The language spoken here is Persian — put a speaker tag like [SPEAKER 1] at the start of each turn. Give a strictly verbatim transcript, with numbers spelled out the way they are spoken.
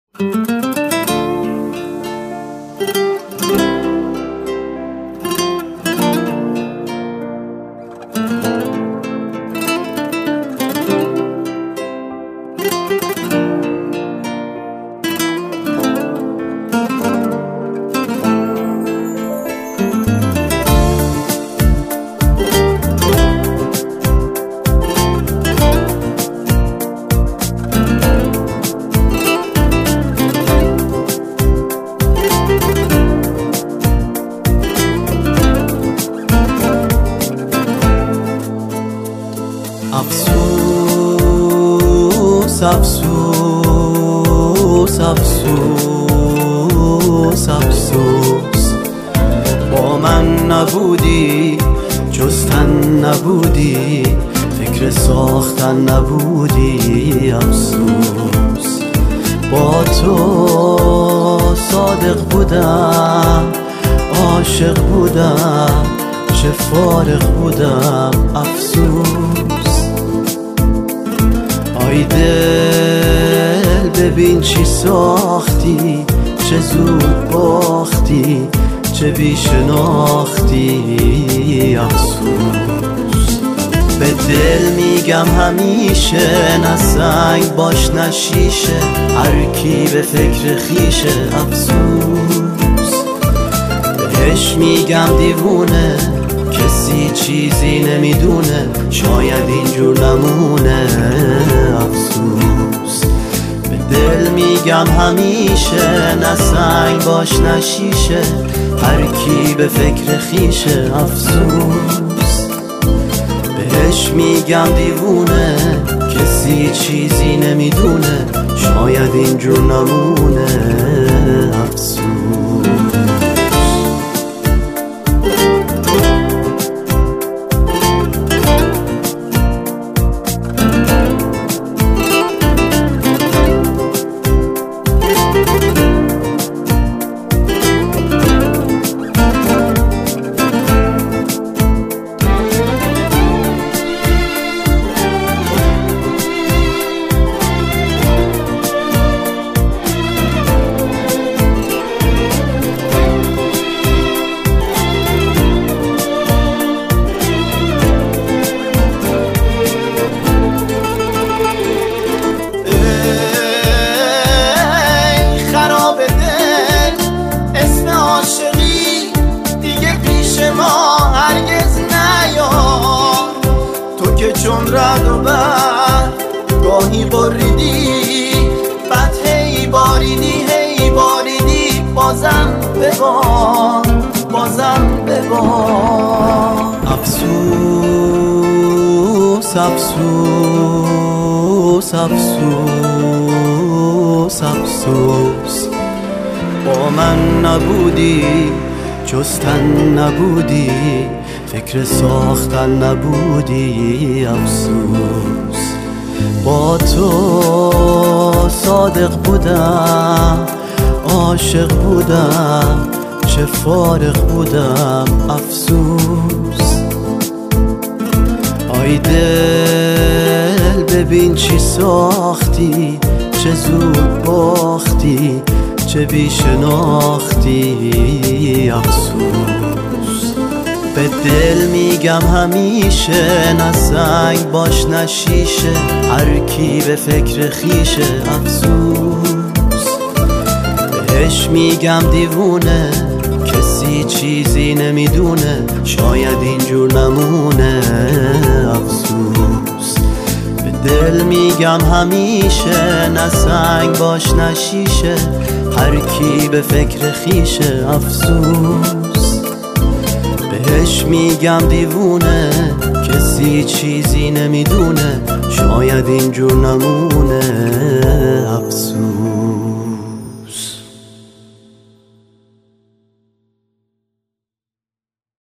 [SPEAKER 1] افسوس افسوس افسوس افسوس با من نبودی، جستن نبودی، فکر ساختن نبودی. افسوس با تو صادق بودم، عاشق بودم، چه فارغ بودم. افسوس آی دل ببین چی ساختی، چه زود باختی، چه بی شناختی. افسوس به دل میگم همیشه، نه سنگ باش نه شیشه، هر کی به فکر خیشه. افسوس بهش میگم دیوونه، کسی چیزی نمیدونه، شاید اینجور نمونه. افسوس به دل میگم همیشه، نه سنگ باش نه شیشه، هر کی به فکر خیشه. افسوس بهش میگم دیوونه، کسی چیزی نمیدونه، شاید اینجور نمونه. افسوس چون رد و برد گاهی بریدی، بعد هی باریدی هی باریدی، بازم ببار بازم ببار. افسوس افسوس افسوس افسوس با من نبودی، جستن نبودی، فکر ساختن نبودی. افسوس با تو صادق بودم، عاشق بودم، چه فارغ بودم. افسوس آی دل ببین چی ساختی، چه زود باختی، چه بی شناختی. افسوس به دل میگم همیشه، نه سنگ باش نه شیشه، هر کی به فکر خیشه. افسوس بهش میگم دیوونه، کسی چیزی نمیدونه، شاید اینجور نمونه. افسوس به دل میگم همیشه، نه سنگ باش نه شیشه، هر کی به فکر خیشه. افسوس بهش میگم دیوونه، کسی چیزی نمیدونه، شاید اینجور نمونه. افسوس